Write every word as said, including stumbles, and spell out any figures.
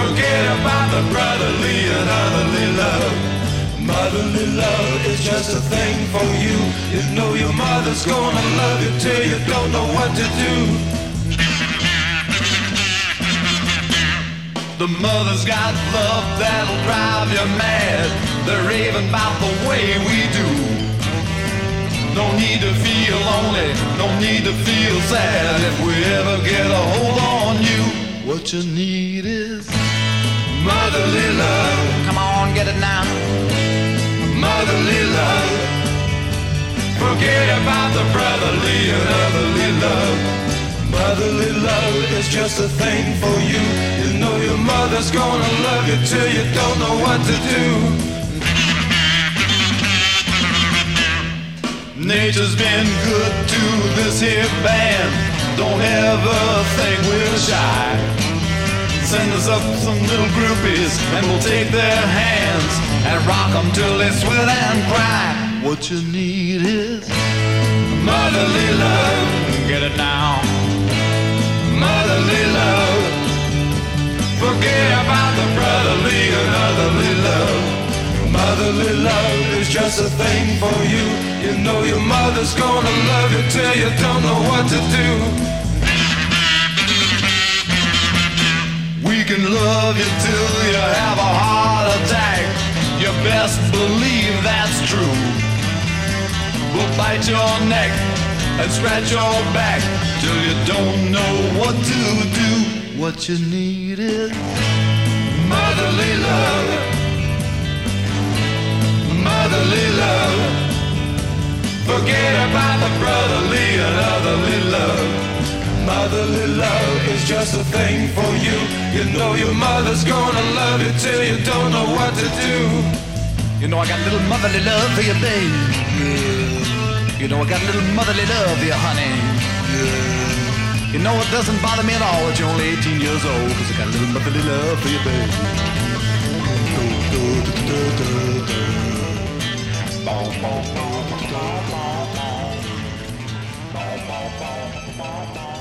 Forget about the brotherly and otherly love. Motherly love is just a thing for you. You know your mother's gonna love you till you don't know what to do. The mother's got love that'll drive you mad. They're raving about the way we do. No need to feel lonely, no need to feel sad. If we ever get a hold on you, what you need is motherly love. Come on, get it now. Motherly love. Forget about the brotherly and otherly love. Motherly love is just a thing for you. You know your mother's gonna love you till you don't know what to do. Nature's been good to this here band. Don't ever think we're shy. Send us up some little groupies and we'll take their hands and rock them till they sweat and cry. What you need is motherly love. Get it now. Motherly love. Forget about the brotherly and otherly love. Motherly love is just a thing for you. You know your mother's gonna love you till you don't know what to do. We can love you till you have a heart attack. You best believe that's true. We'll bite your neck and scratch your back till you don't know what to do. What you need is motherly love. Motherly love. Forget about the brotherly and otherly love. Motherly love is just a thing for you. You know your mother's gonna love you till you don't know what to do. You know I got a little motherly love for you, babe. You know I got a little motherly love for you, honey. You know it doesn't bother me at all that you're only eighteen years old, cause I got a little motherly love for you, babe. Bom, bom, bom, bom, bom, bom. Bom, bom, bom, bom, bom.